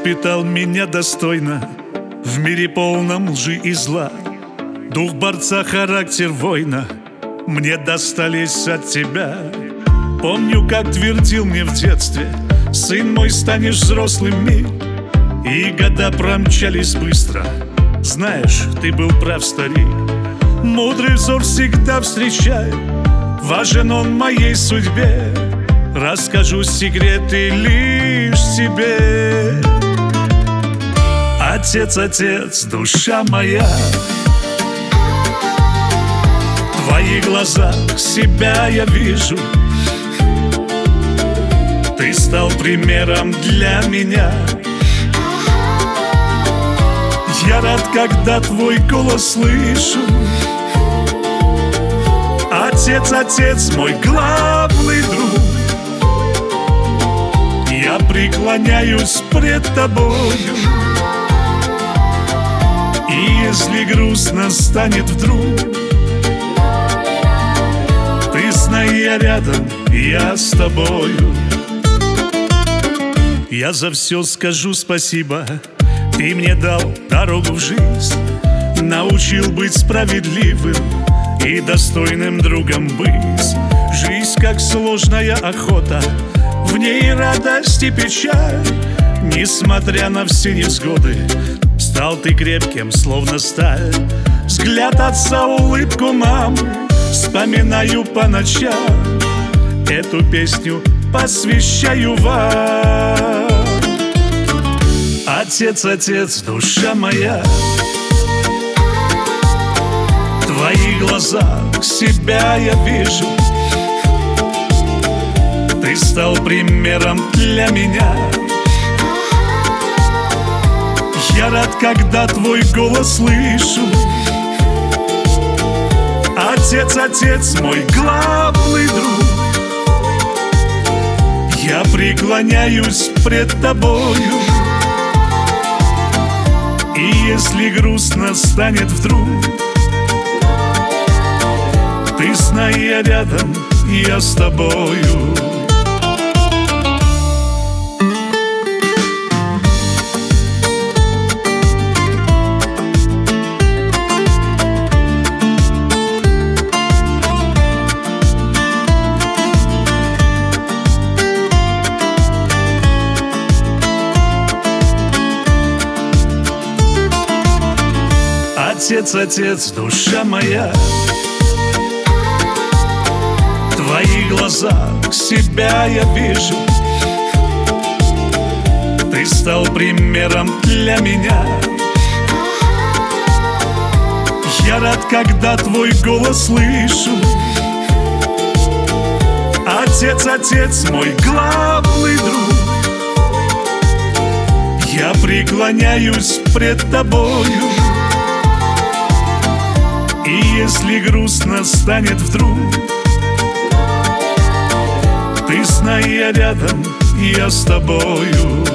воспитал меня достойно в мире полном лжи и зла. Дух борца, характер воина мне достались от тебя. Помню, как твердил мне в детстве: сын мой, станешь взрослым миг. И года промчались быстро. Знаешь, ты был прав, старик. Мудрый взор всегда встречает, важен он моей судьбе. Расскажу секреты лишь тебе. Отец, отец, душа моя, в твоих глазах себя я вижу. Ты стал примером для меня. Я рад, когда твой голос слышу. Отец, отец, мой главный друг, я преклоняюсь пред тобою. И если грустно станет вдруг, ты знай, я рядом, я с тобою. Я за все скажу спасибо. Ты мне дал дорогу в жизнь, научил быть справедливым и достойным другом быть. Жизнь как сложная охота, в ней радость и печаль. Несмотря на все невзгоды, стал ты крепким, словно сталь. Взгляд отца, улыбку мамы вспоминаю по ночам. Эту песню посвящаю вам. Отец, отец, душа моя, в твоих глазах себя я вижу. Ты стал примером для меня. Я рад, когда твой голос слышу. Отец, отец, мой главный друг, я преклоняюсь пред тобою. И если грустно станет вдруг, ты знай, я рядом, я с тобою. Отец, отец, душа моя, в твоих глазах себя я вижу. Ты стал примером для меня. Я рад, когда твой голос слышу. Отец, отец, мой главный друг, я преклоняюсь пред тобою. И если грустно станет вдруг, ты знай, я рядом, я с тобою.